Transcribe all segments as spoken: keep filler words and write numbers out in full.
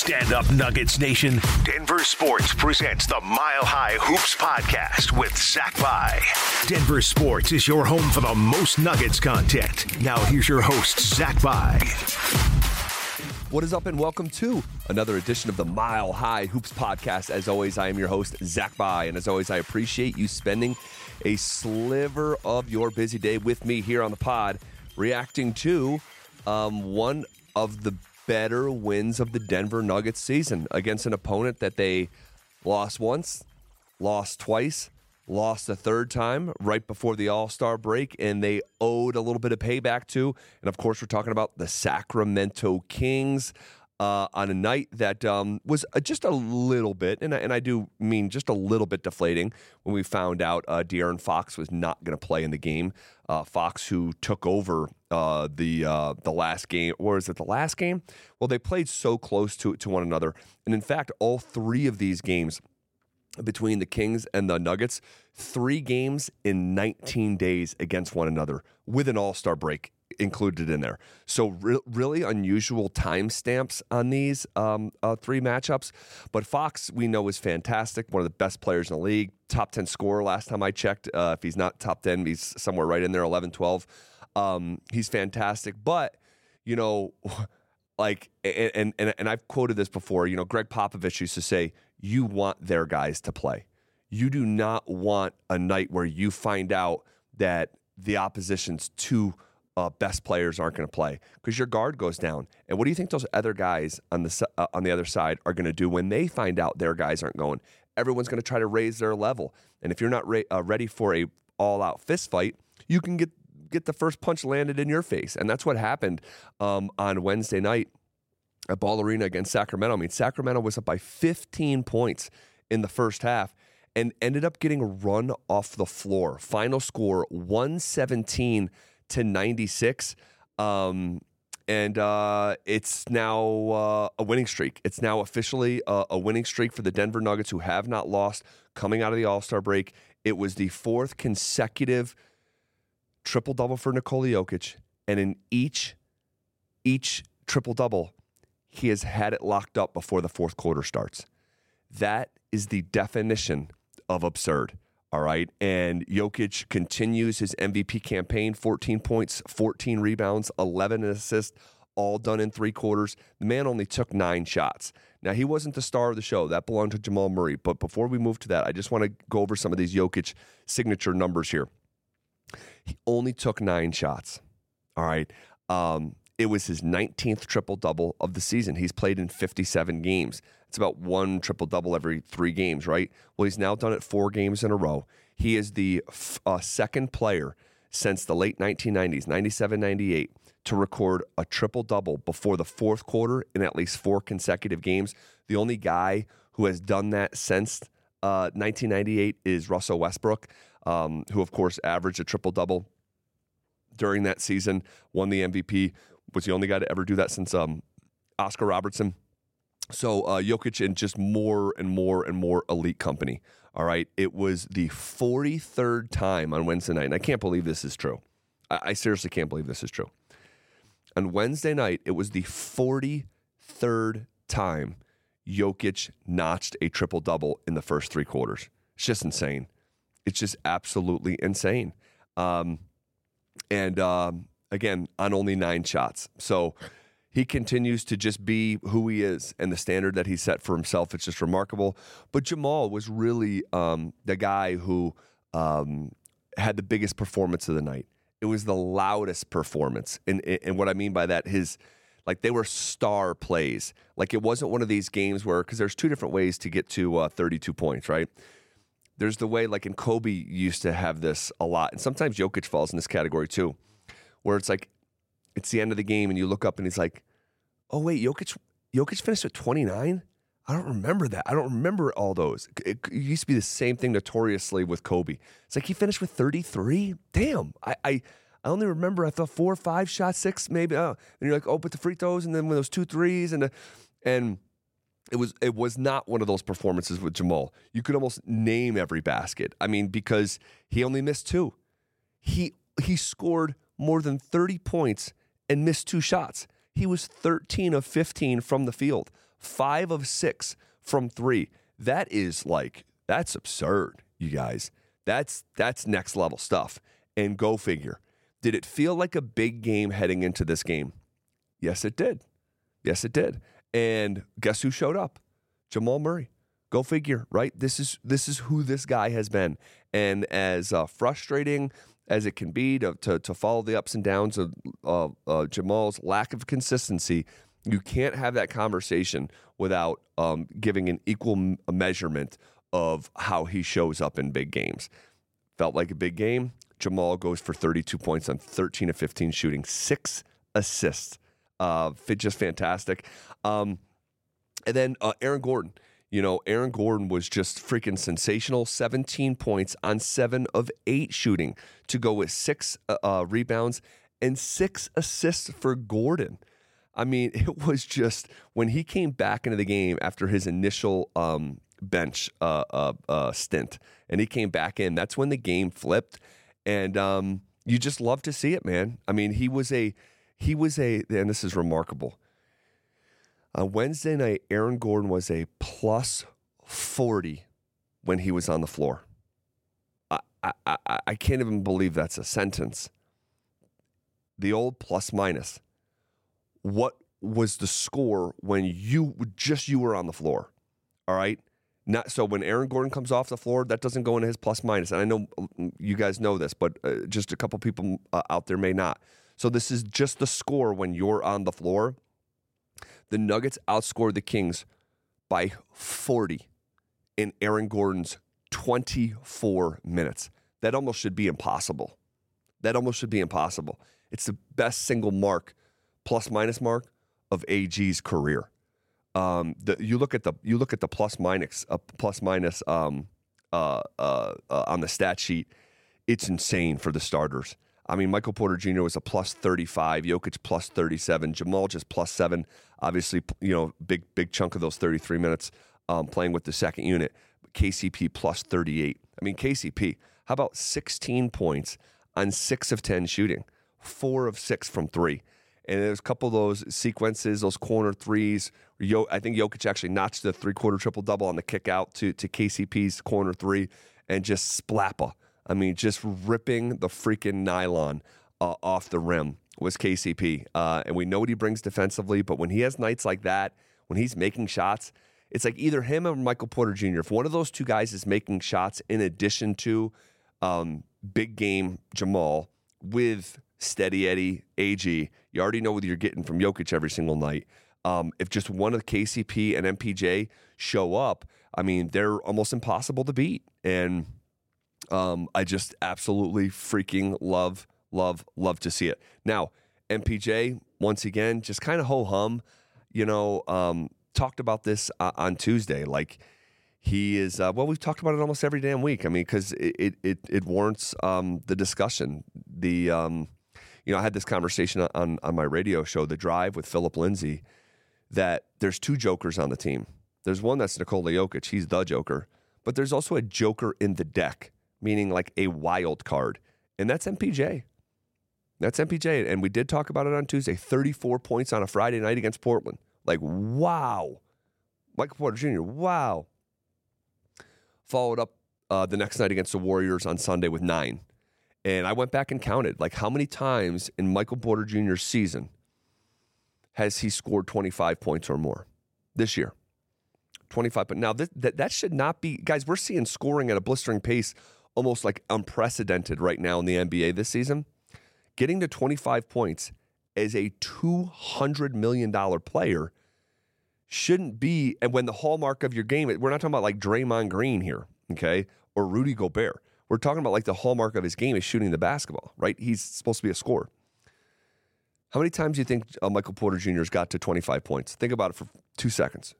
Stand up, Nuggets Nation. Denver Sports presents the Mile High Hoops podcast with Zach By. Denver Sports is your home for the most Nuggets content. Now here's your host, Zach By. What is up, and welcome to another edition of the Mile High Hoops podcast. As always, I am your host, Zach By, and as always, I appreciate you spending a sliver of your busy day with me here on the pod, reacting to um, one of the better wins of the Denver Nuggets season against an opponent that they lost once, lost twice, lost a third time right before the All-Star break, and they owed a little bit of payback to. And, of course, we're talking about the Sacramento Kings uh, on a night that um, was just a little bit, and I, and I do mean just a little bit deflating when we found out uh, De'Aaron Fox was not going to play in the game. Uh, Fox, who took over uh, the uh, the last game, or is it the last game? Well, they played so close to to one another, and in fact, all three of these games between the Kings and the Nuggets, three games in nineteen days against one another, with an All-Star break included in there. So re- really unusual timestamps on these um, uh, three matchups. But Fox, we know, is fantastic, one of the best players in the league, top ten scorer last time I checked. Uh, if he's not top ten, he's somewhere right in there, eleven, twelve. Um, he's fantastic. But, you know, like, and, and, and I've quoted this before, you know, Greg Popovich used to say, you want their guys to play. You do not want a night where you find out that the opposition's two uh, best players aren't going to play because your guard goes down. And what do you think those other guys on the uh, on the other side are going to do when they find out their guys aren't going? Everyone's going to try to raise their level. And if you're not re- uh, ready for a all-out fist fight, you can get get the first punch landed in your face. And that's what happened um, on Wednesday night at Ball Arena against Sacramento. I mean, Sacramento was up by fifteen points in the first half and ended up getting run off the floor. Final score, one seventeen to ninety-six. Um, and uh, it's now uh, a winning streak. It's now officially a, a winning streak for the Denver Nuggets, who have not lost coming out of the All-Star break. It was the fourth consecutive triple-double for Nikola Jokic. And in each, each triple-double, he has had it locked up before the fourth quarter starts. That is the definition of absurd, all right? And Jokic continues his M V P campaign, fourteen points, fourteen rebounds, eleven assists, all done in three quarters. The man only took nine shots. Now, he wasn't the star of the show. That belonged to Jamal Murray. But before we move to that, I just want to go over some of these Jokic signature numbers here. He only took nine shots, all right? Um... It was his nineteenth triple-double of the season. He's played in fifty-seven games. It's about one triple-double every three games, right? Well, he's now done it four games in a row. He is the f- uh, second player since the late nineteen nineties, ninety-seven ninety-eight, to record a triple-double before the fourth quarter in at least four consecutive games. The only guy who has done that since uh, nineteen ninety-eight is Russell Westbrook, um, who, of course, averaged a triple-double during that season, won the M V P, was the only guy to ever do that since um, Oscar Robertson. So uh, Jokic in just more and more and more elite company, all right? It was the forty-third time on Wednesday night, and I can't believe this is true. I, I seriously can't believe this is true. On Wednesday night, it was the forty-third time Jokic notched a triple-double in the first three quarters. It's just insane. It's just absolutely insane. Um, and um, again, on only nine shots. So he continues to just be who he is and the standard that he set for himself. It's just remarkable. But Jamal was really um, the guy who um, had the biggest performance of the night. It was the loudest performance. And, and what I mean by that, his, like, they were star plays. Like, it wasn't one of these games where, because there's two different ways to get to uh, thirty-two points, right? There's the way, like, and Kobe used to have this a lot. And sometimes Jokic falls in this category too, where it's like, it's the end of the game and you look up and he's like, oh, wait, Jokic, Jokic finished at twenty-nine? I don't remember that. I don't remember all those. It, it used to be the same thing notoriously with Kobe. It's like he finished with thirty-three? Damn. I I, I only remember I thought four or five shots, six maybe. Oh. And you're like, oh, but the free throws and then with those two threes. And the, and it was it was not one of those performances with Jamal. You could almost name every basket. I mean, because he only missed two. He He scored more than thirty points and missed two shots. He was thirteen of fifteen from the field, Five of six from three. That is like, that's absurd, you guys. That's that's next level stuff. And go figure. Did it feel like a big game heading into this game? Yes, it did. Yes, it did. And guess who showed up? Jamal Murray. Go figure, right? This is this is who this guy has been. And as uh, frustrating as it can be to, to to follow the ups and downs of uh, uh, Jamal's lack of consistency, you can't have that conversation without um, giving an equal m- measurement of how he shows up in big games. Felt like a big game. Jamal goes for thirty-two points on thirteen of fifteen shooting, six assists. Uh, just fantastic. Um, and then uh, Aaron Gordon. You know, Aaron Gordon was just freaking sensational. seventeen points on seven of eight shooting to go with six uh, uh, rebounds and six assists for Gordon. I mean, it was just when he came back into the game after his initial um, bench uh, uh, uh, stint and he came back in, that's when the game flipped. And um, you just love to see it, man. I mean, he was a, he was a, and this is remarkable. On Wednesday night, Aaron Gordon was a plus forty when he was on the floor. I, I, I, I can't even believe that's a sentence. The old plus minus. What was the score when you just you were on the floor? All right. Not so when Aaron Gordon comes off the floor, that doesn't go into his plus minus. And I know you guys know this, but uh, just a couple people uh, out there may not. So this is just the score when you're on the floor. The Nuggets outscored the Kings by forty in Aaron Gordon's twenty-four minutes. That almost should be impossible. That almost should be impossible. It's the best single mark, plus minus mark of A G's career. Um, the, you look at the you look at the plus minus uh, plus minus um, uh, uh, uh, on the stat sheet. It's insane for the starters. I mean, Michael Porter Junior was a plus thirty-five, Jokic plus thirty-seven, Jamal just plus seven. Obviously, you know, big big chunk of those thirty-three minutes um, playing with the second unit. K C P plus thirty-eight. I mean, K C P, how about sixteen points on six of ten shooting, four of six from three. And there's a couple of those sequences, those corner threes. Yo, I think Jokic actually notched the three-quarter triple-double on the kick out to, to K C P's corner three and just splappa. I mean, just ripping the freaking nylon uh, off the rim was K C P. Uh, and we know what he brings defensively, but when he has nights like that, when he's making shots, it's like either him or Michael Porter Junior If one of those two guys is making shots in addition to um, big game Jamal with steady Eddie, A G, you already know what you're getting from Jokic every single night. Um, if just one of K C P and M P J show up, I mean, they're almost impossible to beat. And Um, I just absolutely freaking love, love, love to see it. Now, M P J, once again, just kind of ho-hum, you know, um, talked about this uh, on Tuesday. Like, he is, uh, well, we've talked about it almost every damn week. I mean, because it, it, it, it warrants um, the discussion. The, um, you know, I had this conversation on, on my radio show, The Drive, with Philip Lindsay, that there's two jokers on the team. There's one that's Nikola Jokic. He's the joker. But there's also a joker in the deck, meaning like a wild card. And that's M P J. That's M P J. And we did talk about it on Tuesday. thirty-four points on a Friday night against Portland. Like, wow. Michael Porter Junior, wow. Followed up uh, the next night against the Warriors on Sunday with nine. And I went back and counted, like, how many times in Michael Porter Junior's season has he scored twenty-five points or more this year? twenty-five. But now, this, that, that should not be, guys, we're seeing scoring at a blistering pace, almost like unprecedented right now in the N B A this season. Getting to twenty-five points as a two hundred million dollars player shouldn't be, and when the hallmark of your game, we're not talking about like Draymond Green here, okay, or Rudy Gobert. We're talking about like the hallmark of his game is shooting the basketball, right? He's supposed to be a scorer. How many times do you think uh, Michael Porter Junior's got to twenty-five points? Think about it for two seconds.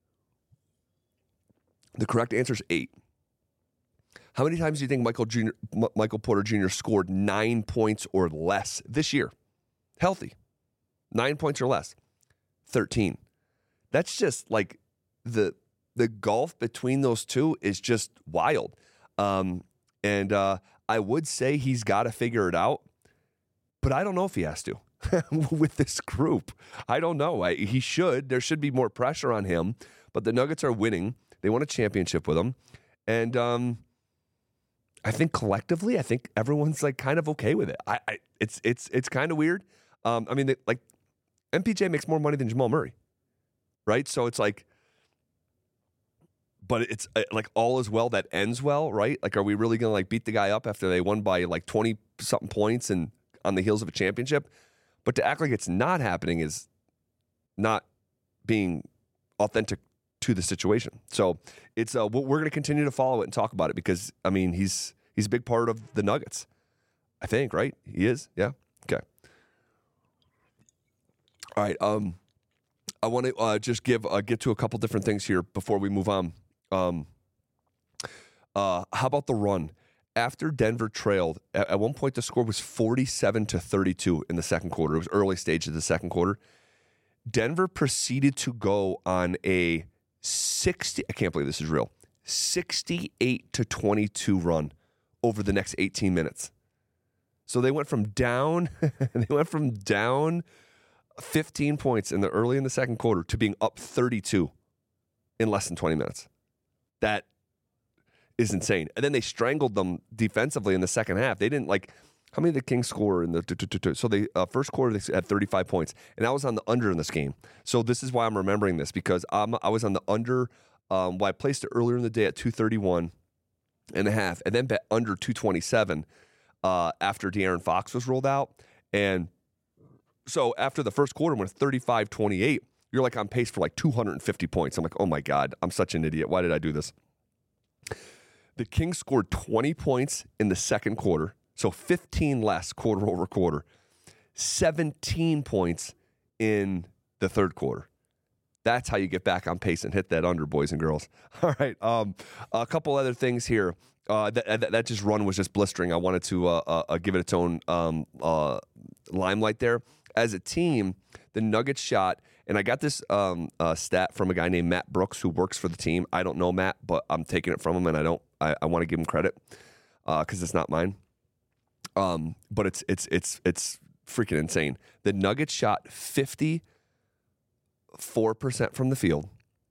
The correct answer is eight. How many times do you think Michael Junior, M- Michael Porter Junior scored nine points or less this year? Healthy. Nine points or less. thirteen. That's just like the the gulf between those two is just wild. Um, and uh, I would say he's got to figure it out, but I don't know if he has to. with this group. I don't know. I, he should. There should be more pressure on him. But the Nuggets are winning. They won a championship with him. And um, I think collectively, I think everyone's like kind of okay with it. I, I it's it's it's kind of weird. Um, I mean, they, like M P J makes more money than Jamal Murray, right? So it's like, but it's uh, like all is well that ends well, right? Like, are we really going to like beat the guy up after they won by like twenty something points and on the heels of a championship? But to act like it's not happening is not being authentic to the situation. So it's uh, we're going to continue to follow it and talk about it because I mean he's he's a big part of the Nuggets. I think, right? He is. Yeah. Okay. All right. Um, I want to uh, just give uh, get to a couple different things here before we move on. Um, uh, how about the run? After Denver trailed, at, at one point the score was forty-seven to thirty-two in the second quarter. It was early stage of the second quarter. Denver proceeded to go on a sixty, I can't believe this is real, sixty-eight to twenty-two run over the next eighteen minutes. So they went from down, they went from down fifteen points in the early in the second quarter to being up thirty-two in less than twenty minutes. That is insane. And then they strangled them defensively in the second half. They didn't like, how many did the Kings score in the, so the uh, first quarter they had thirty-five points, and I was on the under in this game. So this is why I'm remembering this, because I'm, I was on the under, um, well, I placed it earlier in the day at two thirty-one and a half, and then bet under two twenty-seven uh, after De'Aaron Fox was rolled out. And so after the first quarter, when it's thirty-five twenty-eight, you're like on pace for like two hundred fifty points. I'm like, oh my God, I'm such an idiot. Why did I do this? The Kings scored twenty points in the second quarter, so fifteen less quarter over quarter, seventeen points in the third quarter. That's how you get back on pace and hit that under, boys and girls. All right, um, a couple other things here. Uh, that, that that just run was just blistering. I wanted to uh, uh, give it its own um, uh, limelight there. As a team, the Nuggets shot, and I got this um, uh, stat from a guy named Matt Brooks who works for the team. I don't know Matt, but I'm taking it from him, and I don't. I, I want to give him credit because uh, it's not mine. Um, but it's it's it's it's freaking insane. The Nuggets shot fifty-four percent from the field,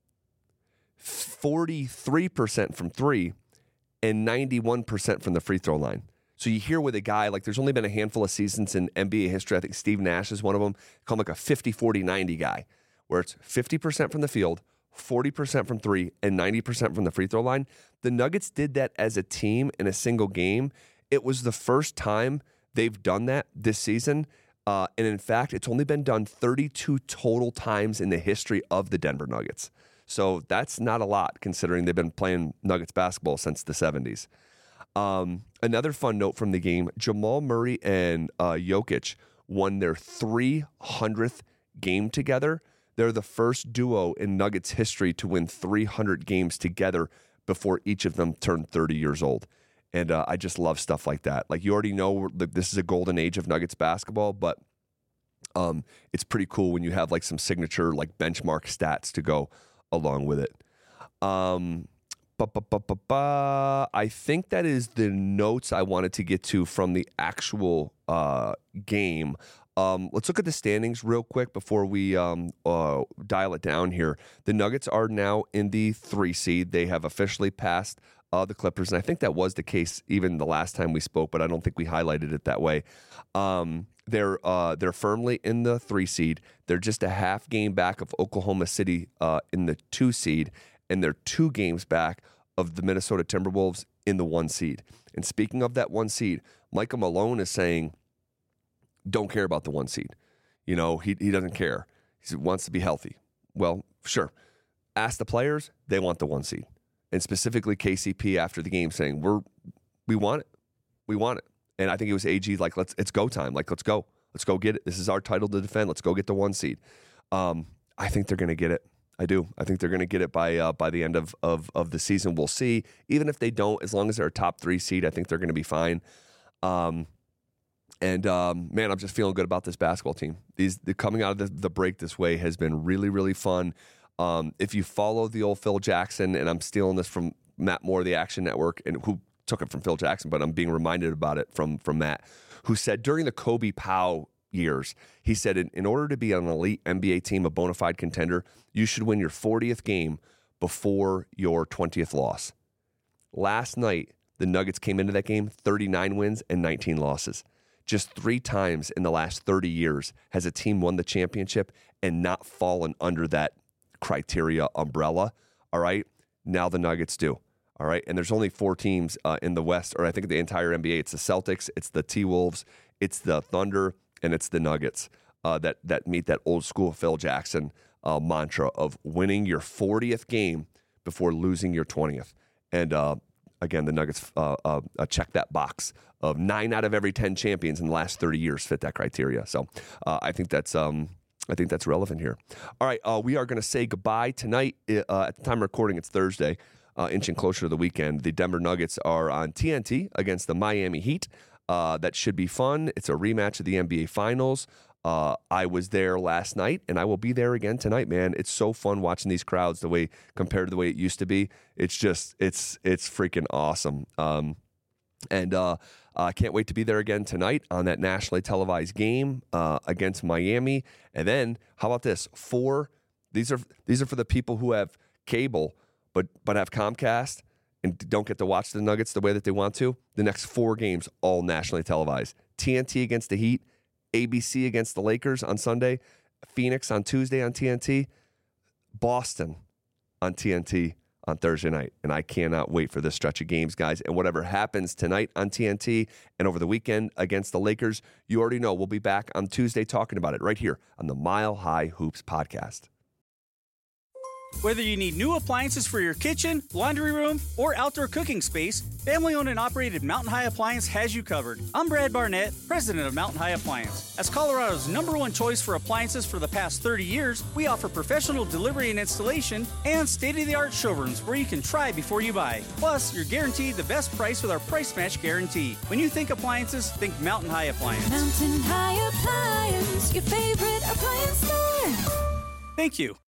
forty-three percent from three, and ninety-one percent from the free throw line. So you hear with a guy, like there's only been a handful of seasons in N B A history, I think Steve Nash is one of them, call him like a fifty forty ninety guy, where it's fifty percent from the field, forty percent from three, and ninety percent from the free throw line. The Nuggets did that as a team in a single game. It was the first time they've done that this season. Uh, and in fact, it's only been done thirty-two total times in the history of the Denver Nuggets. So that's not a lot considering they've been playing Nuggets basketball since the seventies. Um, another fun note from the game, Jamal Murray and uh, Jokic won their three hundredth game together. They're the first duo in Nuggets history to win three hundred games together before each of them turned thirty years old. And uh, I just love stuff like that. Like, you already know this is a golden age of Nuggets basketball, but um, it's pretty cool when you have like some signature like benchmark stats to go along with it. Um, Ba, ba, ba, ba, ba. I think that is the notes I wanted to get to from the actual uh, game. Um, let's look at the standings real quick before we um, uh, dial it down here. The Nuggets are now in the three seed. They have officially passed uh, the Clippers, and I think that was the case even the last time we spoke, but I don't think we highlighted it that way. Um, they're uh, they're firmly in the three seed. They're just a half game back of Oklahoma City uh, in the two seed. And they're two games back of the Minnesota Timberwolves in the one seed. And speaking of that one seed, Michael Malone is saying, don't care about the one seed. You know, he he doesn't care. He wants to be healthy. Well, sure. Ask the players, they want the one seed. And specifically K C P after the game saying, we're we want it. We want it. And I think it was A G like, let's it's go time. Like, let's go. Let's go get it. This is our title to defend. Let's go get the one seed. Um, I think they're going to get it. I do. I think they're going to get it by uh, by the end of, of of the season. We'll see. Even if they don't, as long as they're a top three seed, I think they're going to be fine. Um, and um, man, I'm just feeling good about this basketball team. These the, coming out of the, the break this way has been really, really fun. Um, if you follow the old Phil Jackson, and I'm stealing this from Matt Moore, the Action Network, and who took it from Phil Jackson, but I'm being reminded about it from from Matt, who said during the Kobe Powell years. He said, in, in order to be an elite N B A team, a bona fide contender, you should win your fortieth game before your twentieth loss. Last night, the Nuggets came into that game thirty-nine wins and nineteen losses. Just three times in the last thirty years has a team won the championship and not fallen under that criteria umbrella. All right. Now the Nuggets do. All right. And there's only four teams uh, in the West, or I think the entire N B A. It's the Celtics, it's the T-Wolves, it's the Thunder, and it's the Nuggets uh, that, that meet that old school Phil Jackson uh, mantra of winning your fortieth game before losing your twentieth. And uh, again, the Nuggets uh, uh, check that box of nine out of every ten champions in the last thirty years fit that criteria. So uh, I think that's um, I think that's relevant here. All right, uh, we are going to say goodbye tonight. Uh, at the time of recording, it's Thursday, uh, inching closer to the weekend. The Denver Nuggets are on T N T against the Miami Heat. Uh, that should be fun. It's a rematch of the N B A Finals. Uh, I was there last night, and I will be there again tonight, man. It's so fun watching these crowds the way compared to the way it used to be. It's just, it's it's freaking awesome. Um, and uh, I can't wait to be there again tonight on that nationally televised game uh, against Miami. And then, how about this? Four. These are these are for the people who have cable, but but have Comcast and don't get to watch the Nuggets the way that they want to. The next four games, all nationally televised. T N T against the Heat. A B C against the Lakers on Sunday, Phoenix on Tuesday on T N T, Boston on T N T on Thursday night. And I cannot wait for this stretch of games, guys. And whatever happens tonight on T N T and over the weekend against the Lakers, you already know we'll be back on Tuesday talking about it right here on the Mile High Hoops podcast. Whether you need new appliances for your kitchen, laundry room, or outdoor cooking space, family-owned and operated Mountain High Appliance has you covered. I'm Brad Barnett, president of Mountain High Appliance. As Colorado's number one choice for appliances for the past thirty years, we offer professional delivery and installation and state-of-the-art showrooms where you can try before you buy. Plus, you're guaranteed the best price with our price match guarantee. When you think appliances, think Mountain High Appliance. Mountain High Appliance, your favorite appliance store. Thank you.